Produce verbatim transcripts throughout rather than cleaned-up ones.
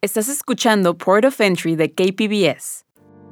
Estás escuchando Port of Entry de K P B S.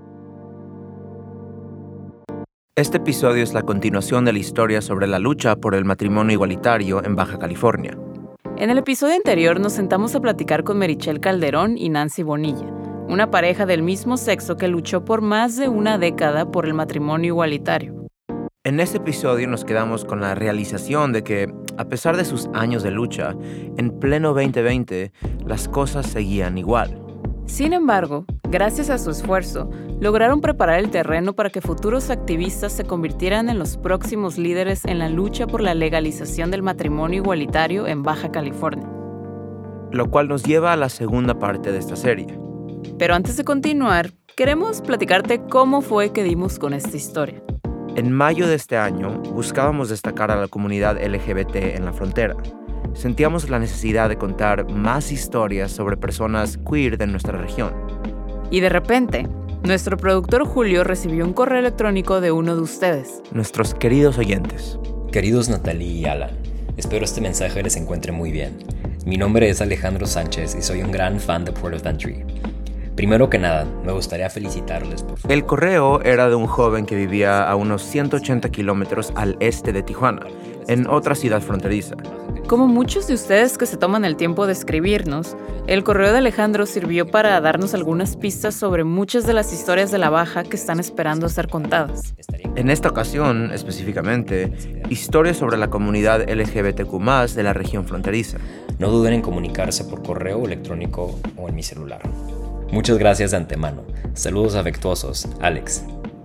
Este episodio es la continuación de la historia sobre la lucha por el matrimonio igualitario en Baja California. En el episodio anterior nos sentamos a platicar con Merichel Calderón y Nancy Bonilla, una pareja del mismo sexo que luchó por más de una década por el matrimonio igualitario. En este episodio nos quedamos con la realización de que, a pesar de sus años de lucha, en pleno veinte veinte, las cosas seguían igual. Sin embargo, gracias a su esfuerzo, lograron preparar el terreno para que futuros activistas se convirtieran en los próximos líderes en la lucha por la legalización del matrimonio igualitario en Baja California. Lo cual nos lleva a la segunda parte de esta serie. Pero antes de continuar, queremos platicarte cómo fue que dimos con esta historia. En mayo de este año, buscábamos destacar a la comunidad L G B T en la frontera. Sentíamos la necesidad de contar más historias sobre personas queer de nuestra región. Y de repente, nuestro productor Julio recibió un correo electrónico de uno de ustedes. Nuestros queridos oyentes. Queridos Natalie y Alan, espero este mensaje les encuentre muy bien. Mi nombre es Alejandro Sánchez y soy un gran fan de Port of Entry. Primero que nada, me gustaría felicitarles por... El correo era de un joven que vivía a unos ciento ochenta kilómetros al este de Tijuana, en otra ciudad fronteriza. Como muchos de ustedes que se toman el tiempo de escribirnos, el correo de Alejandro sirvió para darnos algunas pistas sobre muchas de las historias de la Baja que están esperando ser contadas. En esta ocasión, específicamente, historias sobre la comunidad L G B T Q más, de la región fronteriza. No duden en comunicarse por correo electrónico o en mi celular. Muchas gracias de antemano. Saludos afectuosos, Alex.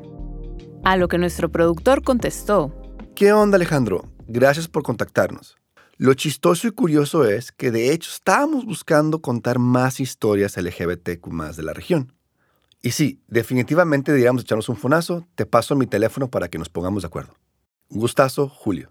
A lo que nuestro productor contestó: ¿Qué onda, Alejandro? Gracias por contactarnos. Lo chistoso y curioso es que de hecho estábamos buscando contar más historias L G B T Q más de la región. Y sí, definitivamente deberíamos echarnos un fonazo. Te paso mi teléfono para que nos pongamos de acuerdo. Un gustazo, Julio.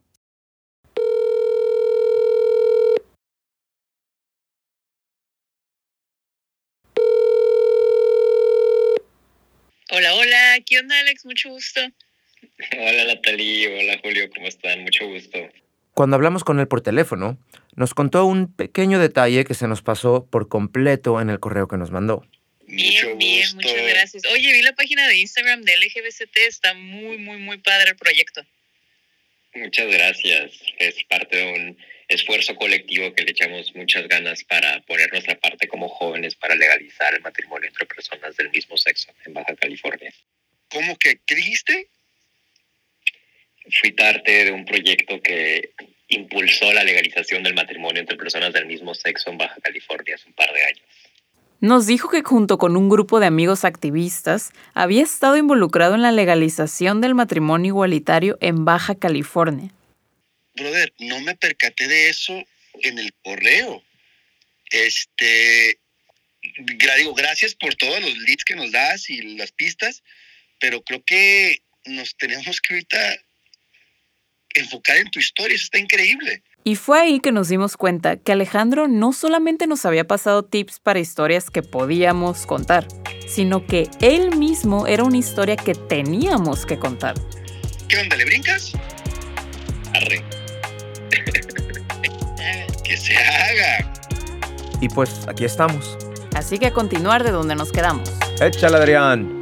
Hola, hola, ¿qué onda, Alex? Mucho gusto. Hola, Natalie, hola, Julio, ¿cómo están? Mucho gusto. Cuando hablamos con él por teléfono, nos contó un pequeño detalle que se nos pasó por completo en el correo que nos mandó. Bien, Mucho bien, gusto. muchas gracias. Oye, vi la página de Instagram de L G B T, está muy, muy, muy padre el proyecto. Muchas gracias. Es parte de un esfuerzo colectivo que le echamos muchas ganas para poner nuestra parte como jóvenes para legalizar el matrimonio entre personas del mismo sexo en Baja California. ¿Cómo que? ¿Qué dijiste? Fui parte de un proyecto que impulsó la legalización del matrimonio entre personas del mismo sexo en Baja California hace un par de años. Nos dijo que junto con un grupo de amigos activistas había estado involucrado en la legalización del matrimonio igualitario en Baja California. Brother, no me percaté de eso en el correo. Este, gra- digo, gracias por todos los leads que nos das y las pistas, pero creo que nos tenemos que ahorita enfocar en tu historia. Eso está increíble. Y fue ahí que nos dimos cuenta que Alejandro no solamente nos había pasado tips para historias que podíamos contar, sino que él mismo era una historia que teníamos que contar. ¿Qué onda, le brincas? Arre. Que se haga. Y pues aquí estamos. Así que a continuar de donde nos quedamos. ¡Échale, Adrián!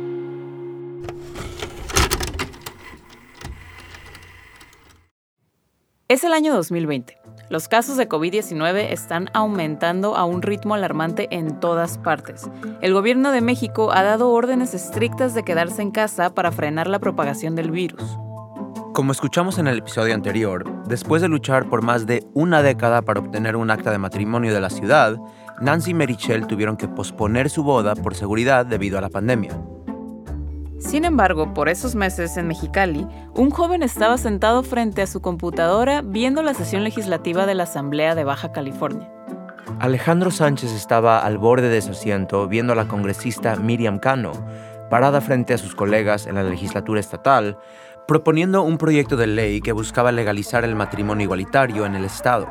Es el año dos mil veinte. Los casos de covid diecinueve están aumentando a un ritmo alarmante en todas partes. El gobierno de México ha dado órdenes estrictas de quedarse en casa para frenar la propagación del virus. Como escuchamos en el episodio anterior, después de luchar por más de una década para obtener un acta de matrimonio de la ciudad, Nancy y Merichel tuvieron que posponer su boda por seguridad debido a la pandemia. Sin embargo, por esos meses en Mexicali, un joven estaba sentado frente a su computadora viendo la sesión legislativa de la Asamblea de Baja California. Alejandro Sánchez estaba al borde de su asiento viendo a la congresista Miriam Cano, parada frente a sus colegas en la legislatura estatal, proponiendo un proyecto de ley que buscaba legalizar el matrimonio igualitario en el estado.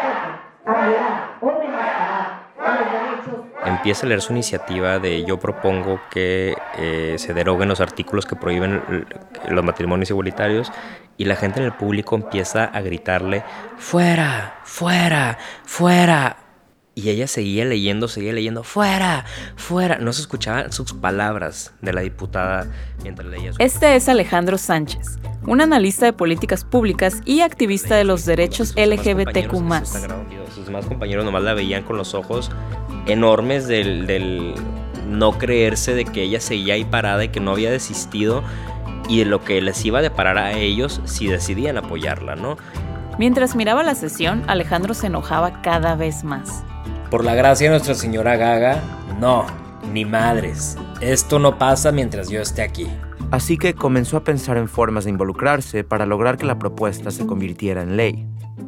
Empieza a leer su iniciativa de yo propongo que eh, se deroguen los artículos que prohíben los matrimonios igualitarios y la gente en el público empieza a gritarle ¡fuera! ¡fuera! ¡fuera! Y ella seguía leyendo, seguía leyendo, ¡fuera! ¡Fuera! No se escuchaban sus palabras de la diputada mientras leía. Su... Este es Alejandro Sánchez, un analista de políticas públicas y activista de los derechos L G B T Q más. Sus demás compañeros nomás la veían con los ojos enormes del, del no creerse de que ella seguía ahí parada y que no había desistido, y de lo que les iba a deparar a ellos si decidían apoyarla, ¿no? Mientras miraba la sesión, Alejandro se enojaba cada vez más. Por la gracia de Nuestra Señora Gaga, no, ni madres. Esto no pasa mientras yo esté aquí. Así que comenzó a pensar en formas de involucrarse para lograr que la propuesta se convirtiera en ley.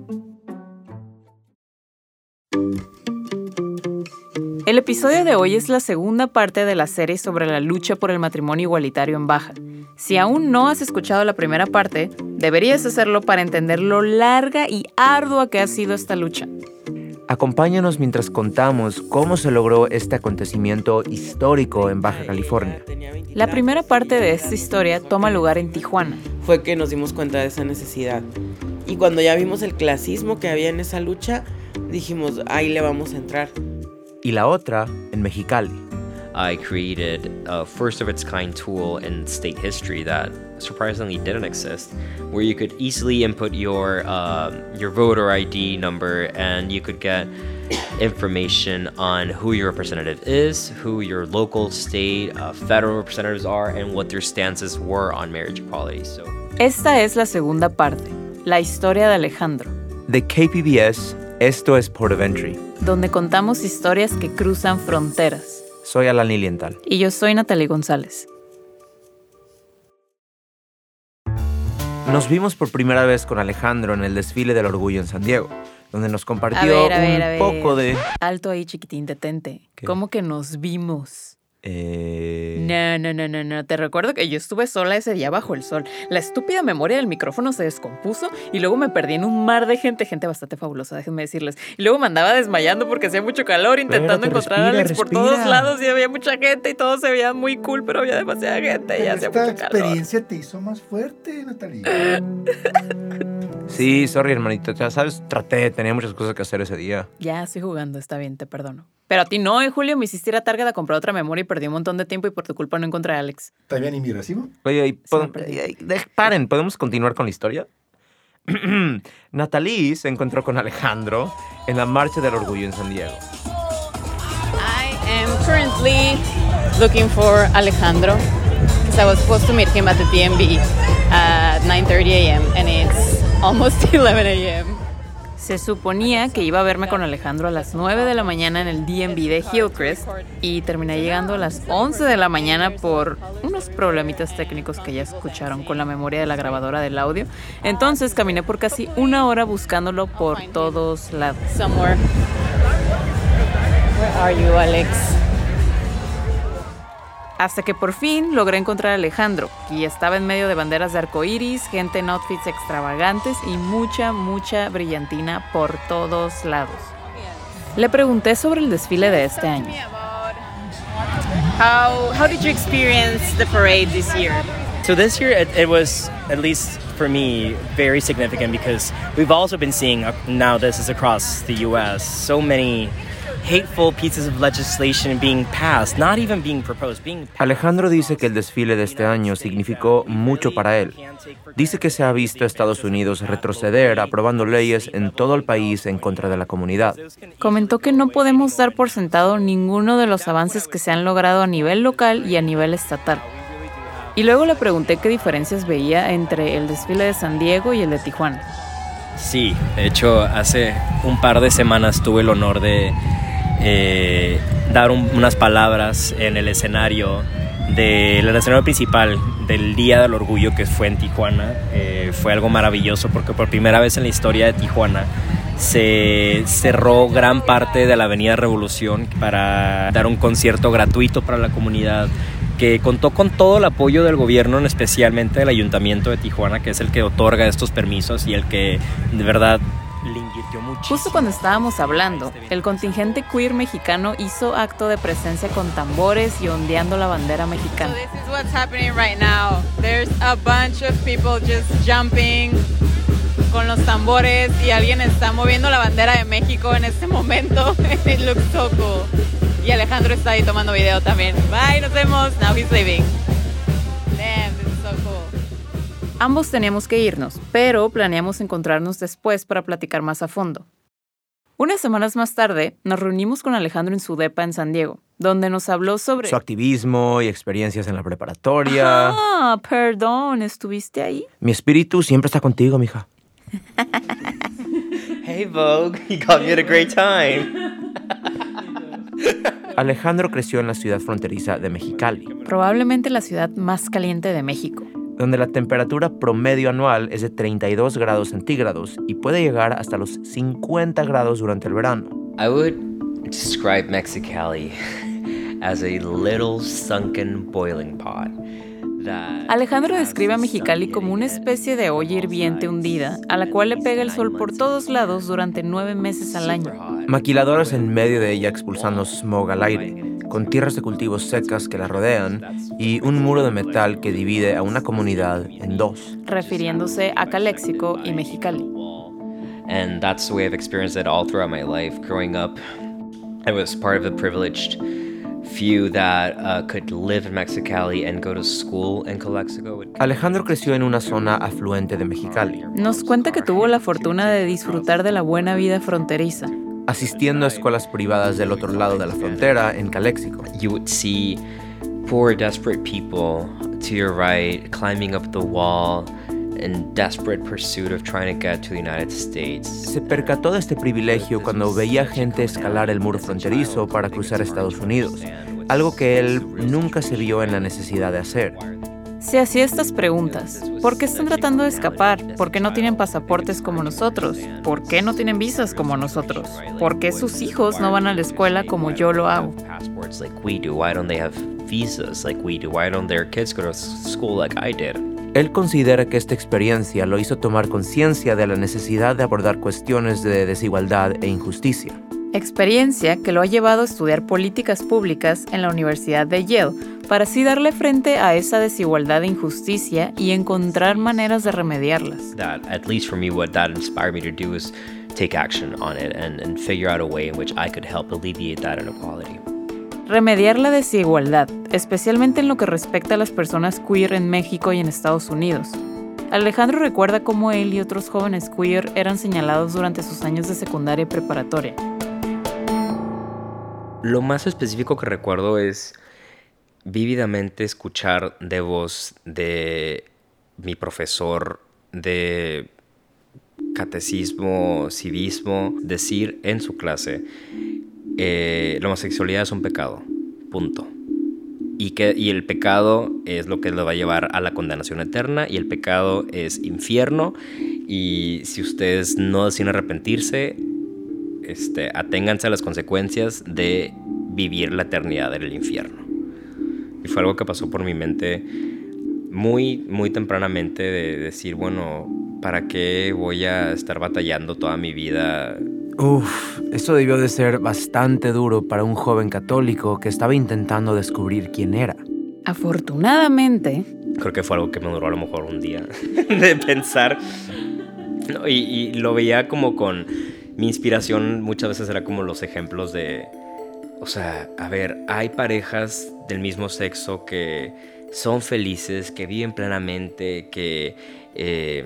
El episodio de hoy es la segunda parte de la serie sobre la lucha por el matrimonio igualitario en Baja. Si aún no has escuchado la primera parte, deberías hacerlo para entender lo larga y ardua que ha sido esta lucha. Acompáñanos mientras contamos cómo se logró este acontecimiento histórico en Baja California. La primera parte de esta historia toma lugar en Tijuana. Fue que nos dimos cuenta de esa necesidad. Y cuando ya vimos el clasismo que había en esa lucha, dijimos, ahí le vamos a entrar. Y la otra en Mexicali. I created a first of its kind tool in state history that surprisingly didn't exist, where you could easily input your um, your voter I D number and you could get information on who your representative is, who your local, state, uh, federal representatives are, and what their stances were on marriage equality. So, esta es la segunda parte, la historia de Alejandro. De K P B S, esto es Port of Entry, donde contamos historias que cruzan fronteras. Soy Alan Lilienthal. Y yo soy Natalie González. Nos vimos por primera vez con Alejandro en el desfile del orgullo en San Diego, donde nos compartió a ver, a ver, un a ver. poco de... Alto ahí, chiquitín, detente. ¿Qué? ¿Cómo que nos vimos? Eh... No, no, no, no, no. Te recuerdo que yo estuve sola ese día bajo el sol. La estúpida memoria del micrófono se descompuso y luego me perdí en un mar de gente, gente bastante fabulosa, déjenme decirles. Y luego me andaba desmayando porque hacía mucho calor, intentando Espérate, encontrar respira, a Alex por respira. todos lados y había mucha gente y todo se veía muy cool, pero había demasiada gente y hacía Esta mucho calor. experiencia te hizo más fuerte, Natalia. Sí, sorry, hermanito. Ya sabes, traté, tenía muchas cosas que hacer ese día. Ya, estoy jugando, está bien, te perdono. Pero a ti no, en Julio me hiciste ir a Target a comprar otra memoria y perdí un montón de tiempo y por tu culpa no encontré a Alex. ¿Está bien y mi recibo? Oye, y Sí, pod- me perdí. eh, eh, paren, ¿podemos continuar con la historia? Natalie se encontró con Alejandro en la Marcha del Orgullo en San Diego. I am currently looking for Alejandro because I was supposed to meet him at the D M V at nine thirty a m and it's almost eleven a m Se suponía que iba a verme con Alejandro a las nueve de la mañana en el D M V de Hillcrest y terminé llegando a las once de la mañana por unos problemitas técnicos que ya escucharon con la memoria de la grabadora del audio. Entonces caminé por casi una hora buscándolo por todos lados. Somewhere. Where are you, Alex? Hasta que por fin logré encontrar a Alejandro, y estaba en medio de banderas de arcoíris, gente en outfits extravagantes y mucha, mucha brillantina por todos lados. Le pregunté sobre el desfile de este año. How, how did you experience the parade this year? So this year, it, it was, at least for me, very significant because we've also been seeing, uh, now this is across the U S, so many hateful pieces of legislation being passed, not even being proposed, being passed. Alejandro dice que el desfile de este año significó mucho para él. Dice que se ha visto a Estados Unidos retroceder aprobando leyes en todo el país en contra de la comunidad. Comentó que no podemos dar por sentado ninguno de los avances que se han logrado a nivel local y a nivel estatal. Y luego le pregunté qué diferencias veía entre el desfile de San Diego y el de Tijuana. Sí, de hecho, hace un par de semanas tuve el honor de eh, dar un, unas palabras en el escenario del escenario principal del Día del Orgullo que fue en Tijuana. Eh, fue algo maravilloso porque por primera vez en la historia de Tijuana se cerró gran parte de la Avenida Revolución para dar un concierto gratuito para la comunidad, que contó con todo el apoyo del gobierno, especialmente del Ayuntamiento de Tijuana, que es el que otorga estos permisos y el que de verdad le invirtió muchísimo. Justo cuando estábamos hablando, el contingente queer mexicano hizo acto de presencia con tambores y ondeando la bandera mexicana. So this is what's happening right now. There's a bunch of people just jumping, con los tambores y alguien está moviendo la bandera de México en este momento. It looks so cool. Y Alejandro está ahí tomando video también. Bye, nos vemos. Now he's leaving. Damn, this is so cool. Ambos teníamos que irnos, pero planeamos encontrarnos después para platicar más a fondo. Unas semanas más tarde, nos reunimos con Alejandro en su depa en San Diego, donde nos habló sobre su activismo y experiencias en la preparatoria. Ah, perdón, ¿estuviste ahí? Mi espíritu siempre está contigo, mija. Hey, Vogue, you got me at a great time. Alejandro creció en la ciudad fronteriza de Mexicali, Probablemente la ciudad más caliente de México. donde la temperatura promedio anual es de treinta y dos grados centígrados y puede llegar hasta los cincuenta grados durante el verano. I would describe Mexicali as a little sunken boiling pot. that Alejandro has describe a the Mexicali sun como una hitting it especie de from olla all hirviente sides, hundida, a la cual le pega el sol por todos lados durante nueve meses al año. Maquiladoras en medio de ella expulsando smog al aire, con tierras de cultivos secas que la rodean y un muro de metal que divide a una comunidad en dos. Refiriéndose a Caléxico y Mexicali. And that's the way I've experienced it all throughout my life. Growing up, I was part of the privileged few that uh, could live in Mexicali and go to school in Calexico. Alejandro creció en una zona afluente de Mexicali, Nos cuenta que tuvo la fortuna de disfrutar de la buena vida fronteriza. asistiendo a escuelas privadas del otro lado de la frontera en Caléxico. You would see poor, desperate people to your right climbing up the wall in desperate pursuit of trying to get to the United States. Se percató de este privilegio cuando veía gente escalar el muro fronterizo para cruzar a Estados Unidos, algo que él nunca se vio en la necesidad de hacer. Se hacía estas preguntas. ¿Por qué están tratando de escapar? ¿Por qué no tienen pasaportes como nosotros? ¿Por qué no tienen visas como nosotros? ¿Por qué sus hijos no van a la escuela como yo lo hago? Passports like we do. Why don't they have visas like we do? Why don't their kids go to school like I did? Él considera que esta experiencia lo hizo tomar conciencia de la necesidad de abordar cuestiones de desigualdad e injusticia. Experiencia que lo ha llevado a estudiar políticas públicas en la Universidad de Yale para así darle frente a esa desigualdad e injusticia y encontrar maneras de remediarlas. That, at least for me, what that inspired me to do is take action on it and, and figure out a way in which I could help alleviate that inequality. Remediar la desigualdad, especialmente en lo que respecta a las personas queer en México y en Estados Unidos. Alejandro recuerda cómo él y otros jóvenes queer eran señalados durante sus años de secundaria y preparatoria. Lo más específico que recuerdo es vívidamente escuchar de voz de mi profesor de catecismo, civismo, decir en su clase, eh, la homosexualidad es un pecado, punto. Y, que, y el pecado es lo que lo va a llevar a la condenación eterna, y el pecado es infierno, y si ustedes no deciden arrepentirse, este, aténganse a las consecuencias de vivir la eternidad en el infierno. Y fue algo que pasó por mi mente muy, muy tempranamente, de decir, bueno, ¿para qué voy a estar batallando toda mi vida? Uf, esto debió de ser bastante duro para un joven católico que estaba intentando descubrir quién era. Afortunadamente, Creo que fue algo que me duró a lo mejor un día de pensar. No, y, y lo veía como con... Mi inspiración muchas veces era como los ejemplos de... O sea, a ver, hay parejas del mismo sexo que son felices, que viven plenamente, que eh,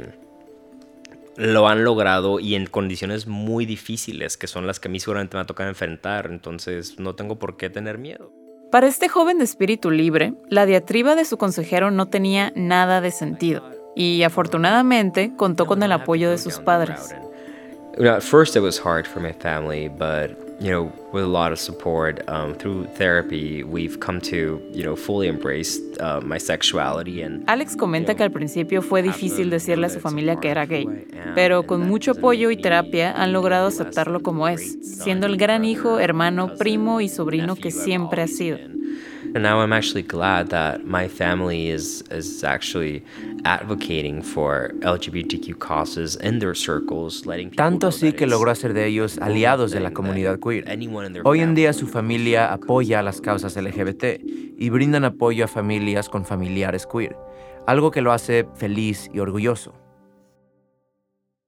lo han logrado y en condiciones muy difíciles, que son las que a mí seguramente me va a tocar enfrentar. Entonces no tengo por qué tener miedo. para este joven de espíritu libre, la diatriba de su consejero no tenía nada de sentido. Y afortunadamente contó con el apoyo de sus padres. You know, at first it was hard for my family, but you know, with a lot of support um, through therapy, we've come to, you know, fully embrace uh, my sexuality and. Alex comenta que al principio fue difícil decirle a su familia que era gay, pero con mucho apoyo y terapia han logrado aceptarlo como es, siendo el gran hijo, hermano, primo y sobrino que siempre ha sido. And now I'm actually glad that my family is is actually advocating for L G B T Q causes in their circles, letting people Tanto know así that que it's logró hacer de ellos aliados de la comunidad queer. anyone in their Hoy en día family su familia apoya a las causas L G B T y brindan apoyo a familias con familiares queer, algo que lo hace feliz y orgulloso.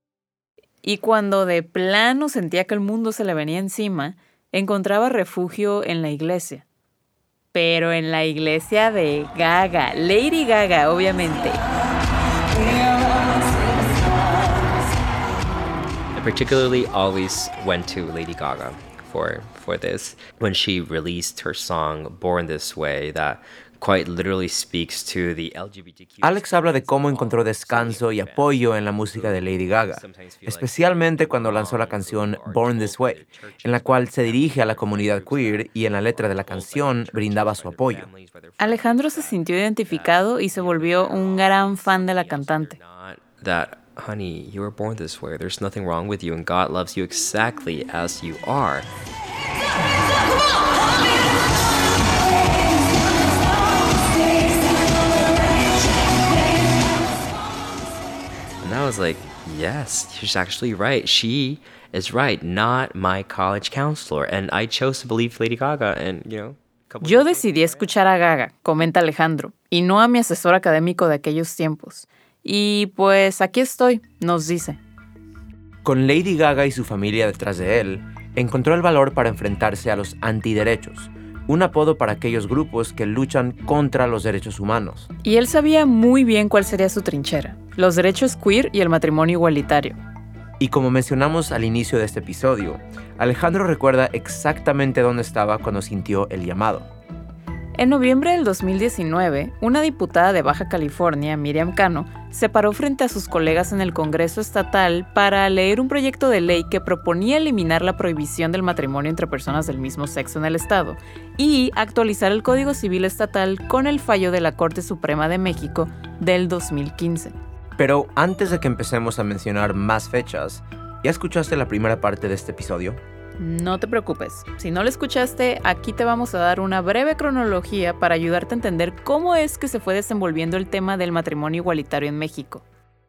y cuando de plano sentía que el mundo se le venía encima, encontraba refugio en la iglesia. Pero en la iglesia de Gaga, Lady Gaga, obviamente. I particularly always went to Lady Gaga for for this when she released her song Born This Way that quite literally speaks to the L G B T Q. Alex habla de cómo encontró descanso y apoyo en la música de Lady Gaga, especialmente cuando lanzó la canción Born This Way, en la cual se dirige a la comunidad queer y en la letra de la canción brindaba su apoyo. Alejandro se sintió identificado y se volvió un gran fan de la cantante. That, honey, you were born this way. There's nothing wrong with you, and God loves you exactly as you are. And I was like, yes, she's actually right. She is right, not my college counselor. And I chose to believe Lady Gaga, and, you know. Yo decidí escuchar a Gaga, comenta Alejandro, y no a mi asesor académico de aquellos tiempos. Y pues aquí estoy, nos dice. Con Lady Gaga y su familia detrás de él, encontró el valor para enfrentarse a los antiderechos, un apodo para aquellos grupos que luchan contra los derechos humanos. Y él sabía muy bien cuál sería su trinchera, los derechos queer y el matrimonio igualitario. Y como mencionamos al inicio de este episodio, Alejandro recuerda exactamente dónde estaba cuando sintió el llamado. En noviembre del dos mil diecinueve, una diputada de Baja California, Miriam Cano, se paró frente a sus colegas en el Congreso Estatal para leer un proyecto de ley que proponía eliminar la prohibición del matrimonio entre personas del mismo sexo en el Estado y actualizar el Código Civil Estatal con el fallo de la Corte Suprema de México del dos mil quince. Pero antes de que empecemos a mencionar más fechas, ¿ya escuchaste la primera parte de este episodio? No te preocupes, si no lo escuchaste, aquí te vamos a dar una breve cronología para ayudarte a entender cómo es que se fue desenvolviendo el tema del matrimonio igualitario en México.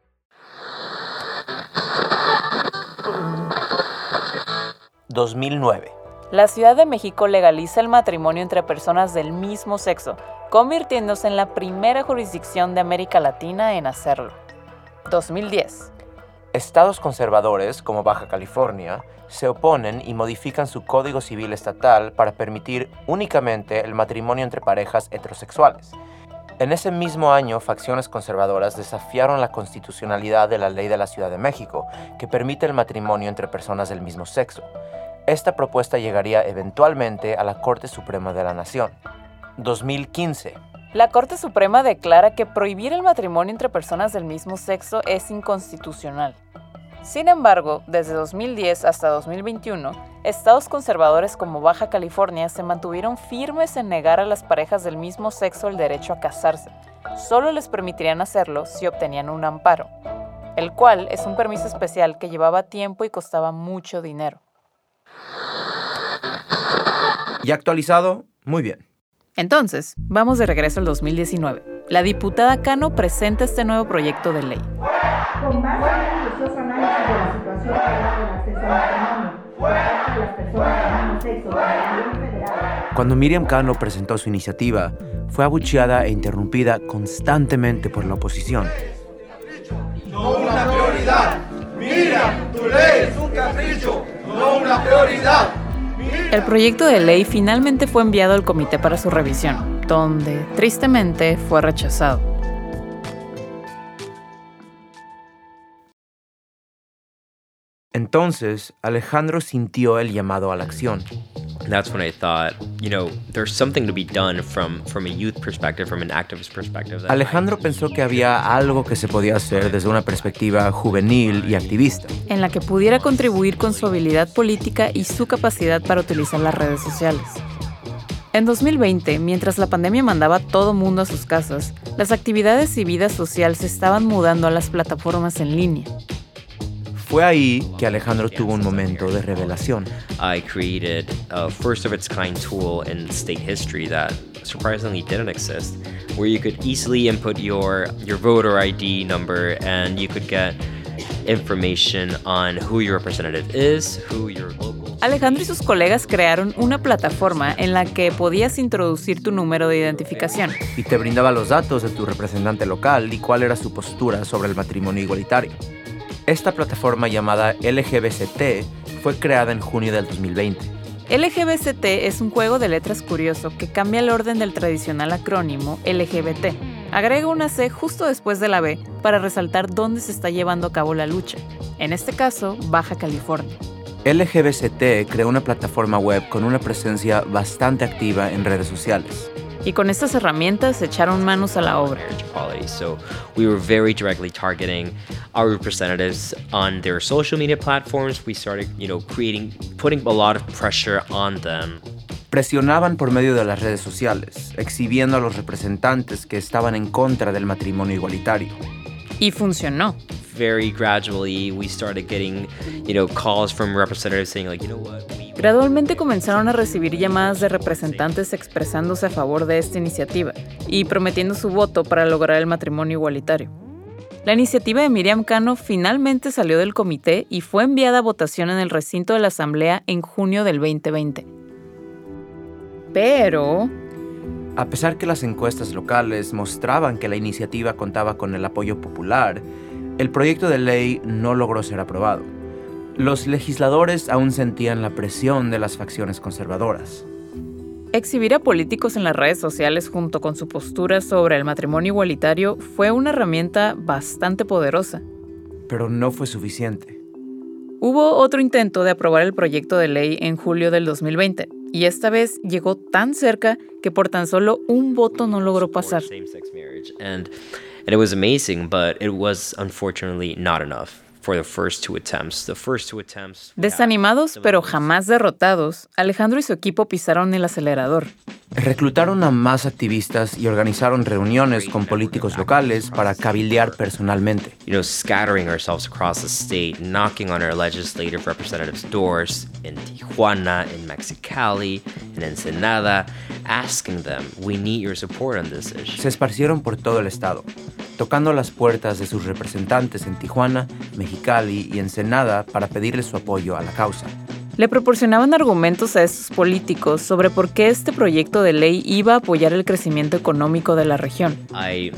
dos mil nueve. La Ciudad de México legaliza el matrimonio entre personas del mismo sexo, convirtiéndose en la primera jurisdicción de América Latina en hacerlo. dos mil diez. Estados conservadores, como Baja California, se oponen y modifican su Código Civil Estatal para permitir únicamente el matrimonio entre parejas heterosexuales. En ese mismo año, facciones conservadoras desafiaron la constitucionalidad de la Ley de la Ciudad de México, que permite el matrimonio entre personas del mismo sexo. Esta propuesta llegaría eventualmente a la Corte Suprema de la Nación. dos mil quince. La Corte Suprema declara que prohibir el matrimonio entre personas del mismo sexo es inconstitucional. Sin embargo, desde dos mil diez hasta dos mil veintiuno, estados conservadores como Baja California se mantuvieron firmes en negar a las parejas del mismo sexo el derecho a casarse. Solo les permitirían hacerlo si obtenían un amparo, el cual es un permiso especial que llevaba tiempo y costaba mucho dinero. ¿Y actualizado? Muy bien. Entonces, vamos de regreso al dos mil diecinueve. La diputada Cano presenta este nuevo proyecto de ley. Con base en un minucioso análisis de la situación real del acceso al matrimonio por parte de las personas del mismo sexo de la Unión Federal. Cuando Miriam Cano presentó su iniciativa, fue abucheada e interrumpida constantemente por la oposición. No una prioridad. Mira, tu ley es un capricho, no una prioridad. El proyecto de ley finalmente fue enviado al comité para su revisión, donde, tristemente, fue rechazado. Entonces, Alejandro sintió el llamado a la acción. That's when I thought, you know, there's something to be done from, from a youth perspective, from an activist perspective. Alejandro pensó que había algo que se podía hacer desde una perspectiva juvenil y activista, en la que pudiera contribuir con su habilidad política y su capacidad para utilizar las redes sociales. En dos mil veinte, mientras la pandemia mandaba a todo mundo a sus casas, las actividades y vida social se estaban mudando a las plataformas en línea. Fue ahí que Alejandro tuvo un momento de revelación. I created a first of its kind tool in state history that surprisingly didn't exist, where you could easily input your your voter I D number and you could get information on who your representative is, who your local. Alejandro y sus colegas crearon una plataforma en la que podías introducir tu número de identificación. Y te brindaba los datos de tu representante local y cuál era su postura sobre el matrimonio igualitario. Esta plataforma llamada L G B C T fue creada en junio del dos mil veinte. L G B C T es un juego de letras curioso que cambia el orden del tradicional acrónimo L G B T. Agrega una C justo después de la B para resaltar dónde se está llevando a cabo la lucha. En este caso, Baja California. L G B C T creó una plataforma web con una presencia bastante activa en redes sociales. Y con estas herramientas echaron manos a la obra. So we were very directly targeting our representatives on their social media platforms. We started, you know, creating, putting a lot of pressure on them. Presionaban por medio de las redes sociales, exhibiendo a los representantes que estaban en contra del matrimonio igualitario. Y funcionó. Very gradually we started getting, you know, calls from representatives saying like, you know what, we... Gradualmente comenzaron a recibir llamadas de representantes expresándose a favor de esta iniciativa y prometiendo su voto para lograr el matrimonio igualitario. La iniciativa de Miriam Cano finalmente salió del comité y fue enviada a votación en el recinto de la Asamblea en junio del veinte veinte. Pero... A pesar que las encuestas locales mostraban que la iniciativa contaba con el apoyo popular, el proyecto de ley no logró ser aprobado. Los legisladores aún sentían la presión de las facciones conservadoras. Exhibir a políticos en las redes sociales junto con su postura sobre el matrimonio igualitario fue una herramienta bastante poderosa. Pero no fue suficiente. Hubo otro intento de aprobar el proyecto de ley en julio del dos mil veinte, y esta vez llegó tan cerca que por tan solo un voto no logró pasar. And it was amazing, but it was unfortunately not enough for the first two attempts. The first two attempts. Desanimados, pero jamás derrotados, Alejandro y su equipo pisaron el acelerador. Reclutaron a más activistas y organizaron reuniones con políticos locales para cabildear personalmente. You know, scattering ourselves across the state, knocking on our legislative representatives' doors in Tijuana, in Mexicali, in Ensenada, asking them, we need your support on this issue. Se esparcieron por todo el estado, tocando las puertas de sus representantes en Tijuana, Mexicali y Ensenada para pedirles su apoyo a la causa. Le proporcionaban argumentos a estos políticos sobre por qué este proyecto de ley iba a apoyar el crecimiento económico de la región. I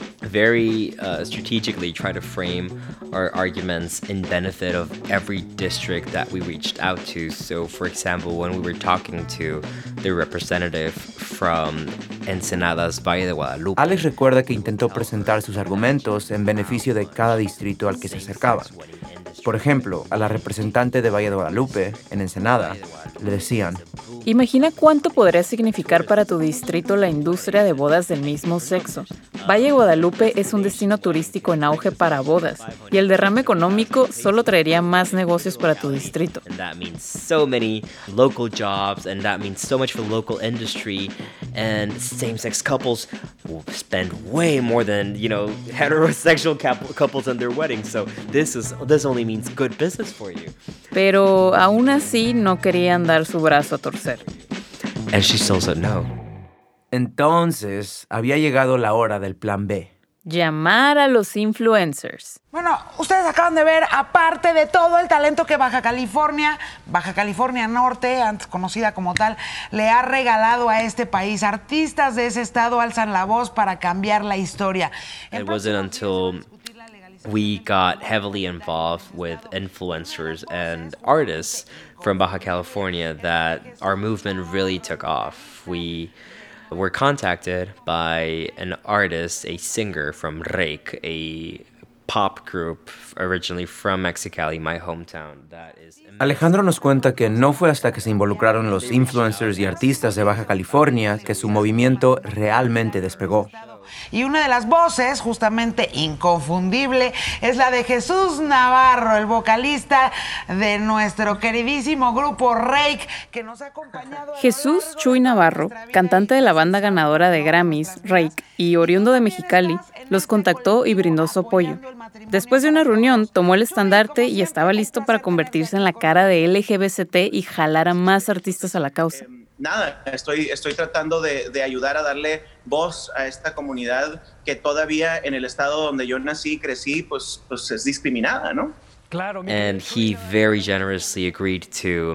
very uh, strategically try to frame our arguments in benefit of every district that we reached out to. So, for example, when we were talking to the representative from Ensenada's Valle de Guadalupe. Alex recuerda que intentó presentar sus argumentos en beneficio de cada distrito al que se acercaban. Por ejemplo, a la representante de Valle de Guadalupe, en Ensenada, le decían: imagina cuánto podría significar para tu distrito la industria de bodas del mismo sexo. Valle de Guadalupe es un destino turístico en auge para bodas, y el derrame económico solo traería más negocios para tu distrito. And that means so many local jobs, and that means so much for local industry, and same-sex couples will spend way more than, you know, heterosexual couples on their weddings. So this is this only means good business for you. Pero aún así no querían dar su brazo a torcer. And she still said no. Entonces, había llegado la hora del plan B. Llamar a los influencers. Bueno, ustedes acaban de ver, aparte de todo el talento que Baja California, Baja California Norte, antes conocida como tal, le ha regalado a este país. Artistas de ese estado alzan la voz para cambiar la historia. It wasn't until we got heavily involved with influencers and artists from Baja California that our movement really took off. We were contacted by an artist, a singer from Reik, a pop group originally from Mexicali, my hometown. That is Alejandro nos cuenta que no fue hasta que se involucraron los influencers y artistas de Baja California que su movimiento realmente despegó. Y una de las voces, justamente inconfundible, es la de Jesús Navarro, el vocalista de nuestro queridísimo grupo Reik, que nos ha acompañado... Jesús Chuy Navarro, cantante de la banda ganadora de Grammys, Reik, y oriundo de Mexicali, los contactó y brindó su apoyo. Después de una reunión, tomó el estandarte y estaba listo para convertirse en la cara de L G B T y jalar a más artistas a la causa. Nada, estoy, estoy tratando de, de ayudar a darle voz a esta comunidad que todavía en el estado donde yo nací y crecí, pues, pues es discriminada, ¿no? And he very generously agreed to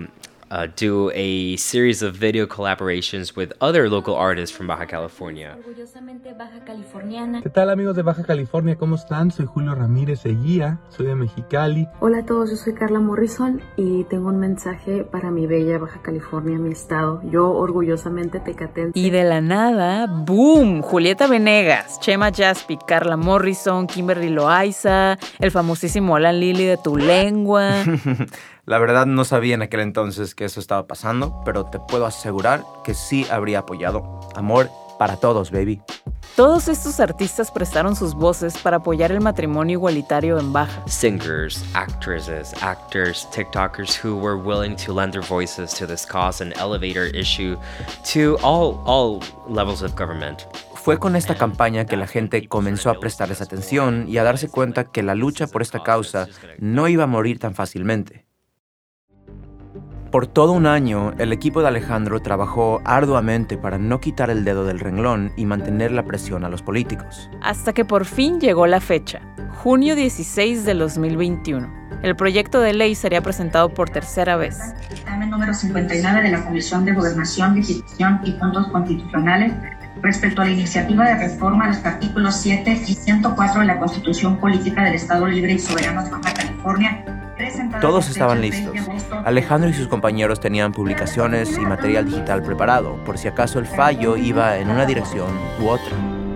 uh, do a series of video collaborations with other local artists from Baja California. Orgullosamente baja californiana. ¿Qué tal, amigos de Baja California? ¿Cómo están? Soy Julio Ramírez Eguía, soy de Mexicali. Hola a todos, yo soy Carla Morrison y tengo un mensaje para mi bella Baja California, mi estado. Yo orgullosamente tecatense. Y de la nada, ¡boom! Julieta Venegas, Chema Jaspi, Carla Morrison, Kimberly Loaiza, el famosísimo Alan Lily de Tu Lengua. La verdad no sabía en aquel entonces que eso estaba pasando, pero te puedo asegurar que sí habría apoyado. Amor para todos, baby. Todos estos artistas prestaron sus voces para apoyar el matrimonio igualitario en Baja. Singers, actresses, actors, TikTokers who were willing to lend their voices to this cause and elevate our issue to all, all levels of government. Fue con esta campaña que la gente comenzó a prestarles atención y a darse cuenta que la lucha por esta causa no iba a morir tan fácilmente. Por todo un año, el equipo de Alejandro trabajó arduamente para no quitar el dedo del renglón y mantener la presión a los políticos. Hasta que por fin llegó la fecha, junio dieciséis del dos mil veintiuno. El proyecto de ley sería presentado por tercera vez. Dictamen número cincuenta y nueve de la Comisión de Gobernación, Legislación y Puntos Constitucionales respecto a la iniciativa de reforma a los artículos siete y ciento cuatro de la Constitución Política del Estado Libre y Soberano de Baja California. Todos estaban listos. Alejandro y sus compañeros tenían publicaciones y material digital preparado, por si acaso el fallo iba en una dirección u otra.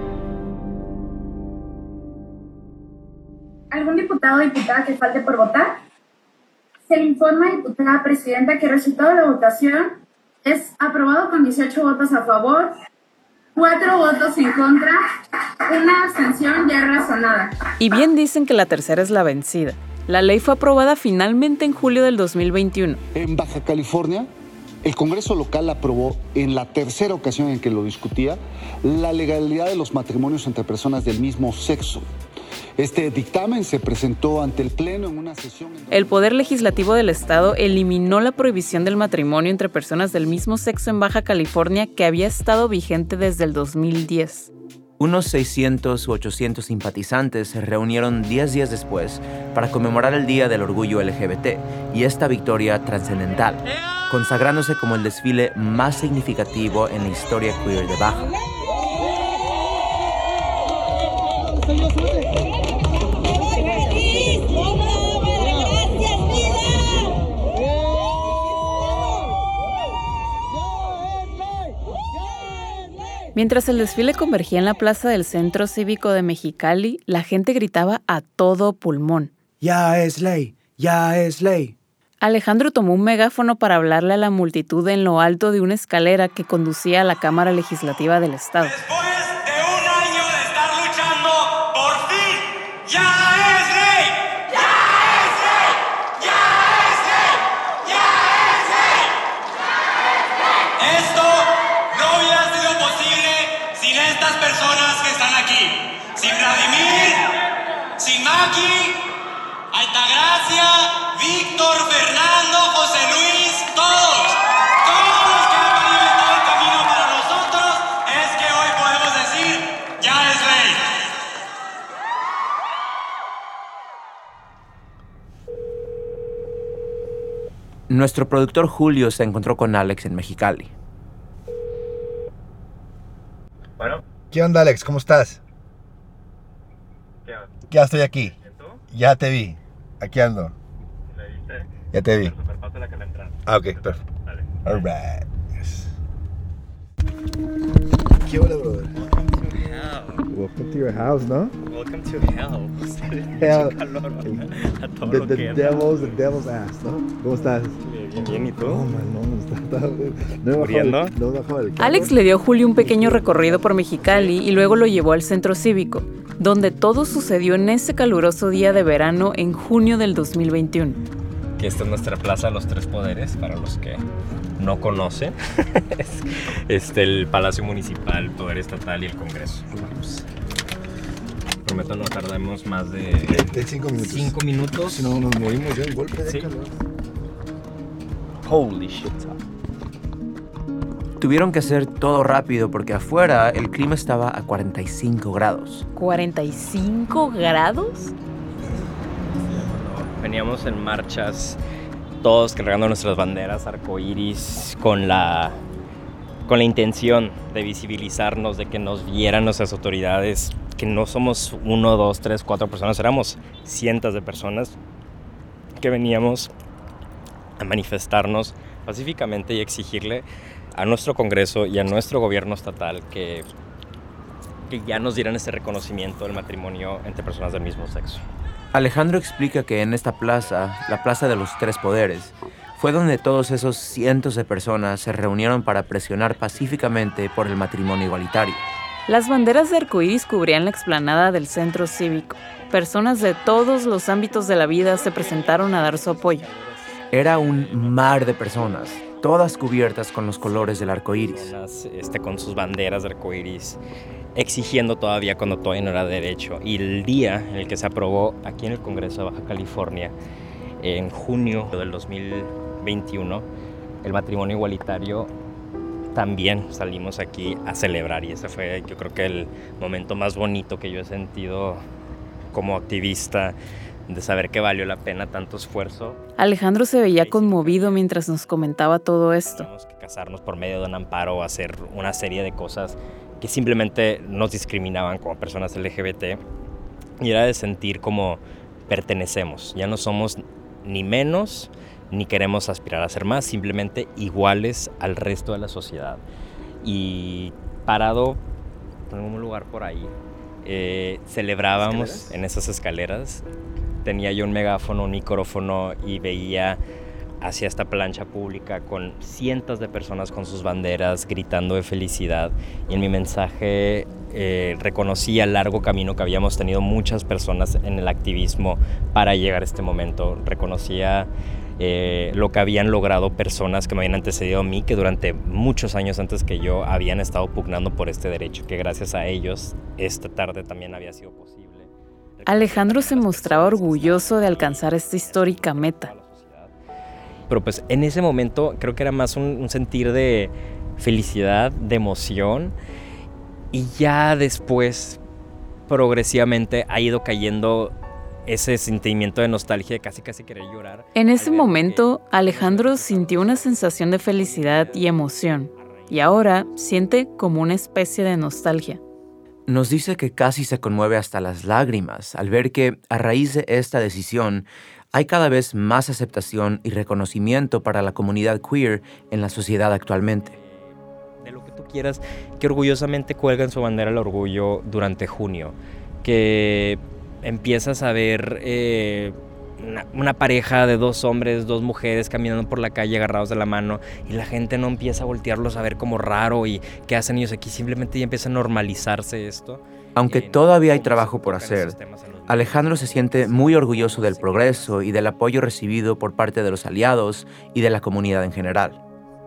¿Algún diputado o diputada que falte por votar? Se le informa a la diputada presidenta que el resultado de la votación es aprobado con dieciocho votos a favor, cuatro votos en contra, una abstención ya razonada. Y bien dicen que la tercera es la vencida. La ley fue aprobada finalmente en julio del dos mil veintiuno. En Baja California, el Congreso local aprobó, en la tercera ocasión en que lo discutía, la legalidad de los matrimonios entre personas del mismo sexo. Este dictamen se presentó ante el Pleno en una sesión... En... El Poder Legislativo del Estado eliminó la prohibición del matrimonio entre personas del mismo sexo en Baja California que había estado vigente desde el dos mil diez. Unos seiscientos u ochocientos simpatizantes se reunieron diez días después para conmemorar el Día del Orgullo L G B T y esta victoria trascendental, consagrándose como el desfile más significativo en la historia queer de Baja. Mientras el desfile convergía en la plaza del Centro Cívico de Mexicali, la gente gritaba a todo pulmón. ¡Ya es ley! ¡Ya es ley! Alejandro tomó un megáfono para hablarle a la multitud en lo alto de una escalera que conducía a la Cámara Legislativa del Estado. Después de un año de estar luchando, por fin, ¡ya es ley! ¡Ya es ley! ¡Ya es ley! ¡Ya es ley! ¡Ya es ley! Esto no hubiera sido posible sin estas personas que están aquí. Sin Vladimir, sin Maki, Altagracia, Víctor, Fernando, José Luis, todos, todos los que han pavimentado el camino para nosotros, es que hoy podemos decir, ya es ley. Nuestro productor Julio se encontró con Alex en Mexicali. Bueno. ¿Qué onda, Alex? ¿Cómo estás? ¿Qué onda? Ya estoy aquí. ¿Y tú? Ya te vi. Aquí ando. ¿Me viste? Ya te vi. Superpásala que la entrada. Ah, ok, perfecto. Dale. All right. Yes. ¿Qué hola, brother? Welcome to your house, ¿no? Welcome to hell. Hell. Calor, a todo The, lo the que devil's, the devil's ass, ¿no? ¿Cómo estás? Bien, bien, ¿y tú? No, man, no, no, está, está, no he ¿Muriendo? bajado el- no he bajado el carro. Alex le dio a Julio un pequeño recorrido por Mexicali y luego lo llevó al Centro Cívico, donde todo sucedió en ese caluroso día de verano en junio del dos mil veintiuno. Que esta es nuestra Plaza de los Tres Poderes, para los que no conocen. Es este, el Palacio Municipal, el Poder Estatal y el Congreso. Pues, prometo no tardemos más de... De cinco minutos. Cinco minutos. Si no, nos morimos ya en golpe de Sí. calor. Holy shit. Tuvieron que hacer todo rápido porque afuera el clima estaba a cuarenta y cinco grados. ¿cuarenta y cinco grados? Veníamos en marchas todos cargando nuestras banderas arcoíris con la, con la intención de visibilizarnos, de que nos vieran nuestras autoridades, que no somos uno, dos, tres, cuatro personas, éramos cientos de personas que veníamos a manifestarnos pacíficamente y exigirle a nuestro Congreso y a nuestro gobierno estatal que, que ya nos dieran ese reconocimiento del matrimonio entre personas del mismo sexo. Alejandro explica que en esta plaza, la Plaza de los Tres Poderes, fue donde todos esos cientos de personas se reunieron para presionar pacíficamente por el matrimonio igualitario. Las banderas de arcoíris cubrían la explanada del centro cívico. Personas de todos los ámbitos de la vida se presentaron a dar su apoyo. Era un mar de personas, todas cubiertas con los colores del arcoíris. Este, con sus banderas de arcoíris, exigiendo todavía cuando todavía no era derecho. Y el día en el que se aprobó aquí en el Congreso de Baja California, en junio del dos mil veintiuno, el matrimonio igualitario, también salimos aquí a celebrar. Y ese fue, yo creo que el momento más bonito que yo he sentido como activista, de saber que valió la pena tanto esfuerzo. Alejandro se veía conmovido mientras nos comentaba todo esto. Tenemos que casarnos por medio de un amparo o hacer una serie de cosas que simplemente nos discriminaban como personas L G B T, y era de sentir como pertenecemos. Ya no somos ni menos, ni queremos aspirar a ser más, simplemente iguales al resto de la sociedad. Y parado en algún lugar por ahí, eh, celebrábamos ¿Escaleras? En esas escaleras. Tenía yo un megáfono, un micrófono y veía hacia esta plancha pública con cientos de personas con sus banderas gritando de felicidad. Y en mi mensaje eh, reconocía el largo camino que habíamos tenido muchas personas en el activismo para llegar a este momento. Reconocía eh, lo que habían logrado personas que me habían antecedido a mí, que durante muchos años antes que yo habían estado pugnando por este derecho, que gracias a ellos esta tarde también había sido posible. Alejandro se mostraba orgulloso de alcanzar esta histórica meta. Pero pues en ese momento creo que era más un, un sentir de felicidad, de emoción, y ya después progresivamente ha ido cayendo ese sentimiento de nostalgia, de casi casi querer llorar. En ese momento, Alejandro sintió una sensación de felicidad y emoción, y ahora siente como una especie de nostalgia. Nos dice que casi se conmueve hasta las lágrimas al ver que, a raíz de esta decisión, hay cada vez más aceptación y reconocimiento para la comunidad queer en la sociedad actualmente. De lo que tú quieras, que orgullosamente cuelgan su bandera el orgullo durante junio, que empiezas a ver eh, una, una pareja de dos hombres, dos mujeres caminando por la calle agarrados de la mano, y la gente no empieza a voltearlos a ver como raro y qué hacen ellos aquí, simplemente ya empieza a normalizarse esto. Aunque todavía hay trabajo por hacer, Alejandro se siente muy orgulloso del progreso y del apoyo recibido por parte de los aliados y de la comunidad en general.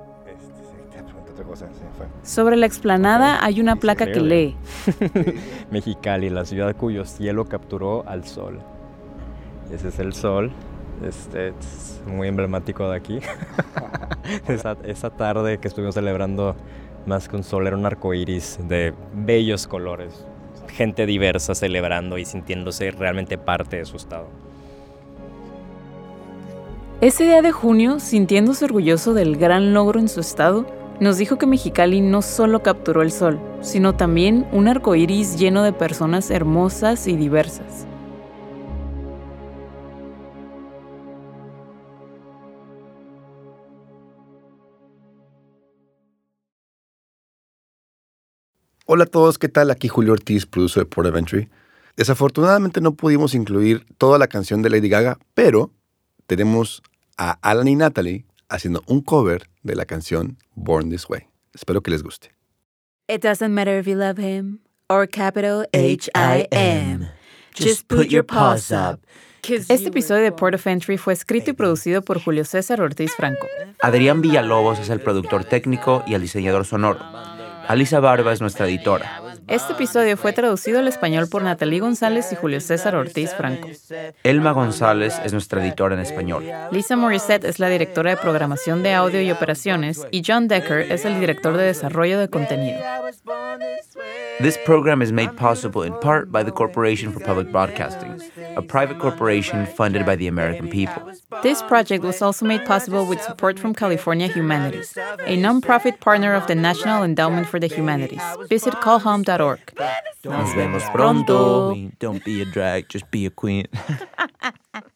Sobre la explanada hay una placa que lee: Mexicali, la ciudad cuyo cielo capturó al sol. Ese es el sol, este es muy emblemático de aquí. esa, esa tarde que estuvimos celebrando, más que un sol, era un arcoíris de bellos colores. Gente diversa celebrando y sintiéndose realmente parte de su estado. Ese día de junio, sintiéndose orgulloso del gran logro en su estado, nos dijo que Mexicali no solo capturó el sol, sino también un arcoíris lleno de personas hermosas y diversas. Hola a todos, ¿qué tal? Aquí Julio Ortiz, productor de Port of Entry. Desafortunadamente no pudimos incluir toda la canción de Lady Gaga, pero tenemos a Alan y Natalie haciendo un cover de la canción Born This Way. Espero que les guste. It doesn't matter if you love him or capital H I M. Just put your paws up. Este episodio de Port of Entry fue escrito y producido por Julio César Ortiz Franco. Adrián Villalobos es el productor técnico y el diseñador sonoro. Alisa Barba es nuestra editora. Este episodio fue traducido al español por Natalie González y Julio César Ortiz Franco. Elma González es nuestra editora en español. Lisa Morissette es la directora de programación de audio y operaciones, y John Decker es el director de desarrollo de contenido. This program is made possible in part by the Corporation for Public Broadcasting, a private corporation funded by the American people. This project was also made possible with support from California Humanities, a nonprofit partner of the National Endowment for the Humanities. Visit call home dot org. Nos vemos pronto. Don't be a drag, just be a queen.